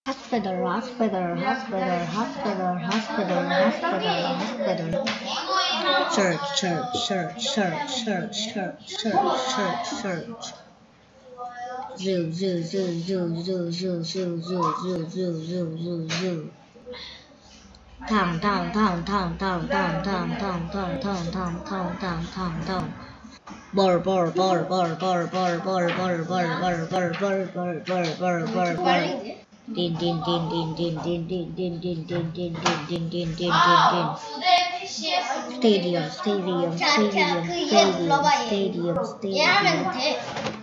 Hospital, hospital, hospital, hospital, hospital, hospital, hospital. Church, church, church, church, church, church, church, church, church. Zoo, zoo, zoo, zoo, zoo, zoo, zoo, zoo, zoo, zoo, zoo, zoo, zoo. Town, town, town, town, town, town, town, town, town, town, town, town, town, town, town. Burr, burr, burr, burr, burr, burr, burr, burr, burr, burr, burr, burr, burr, burr, burr, burr, burr. Din din din din din din din din din din din din din din din din din. Stadium, stadium, stadium, stadium, stadium, stadium.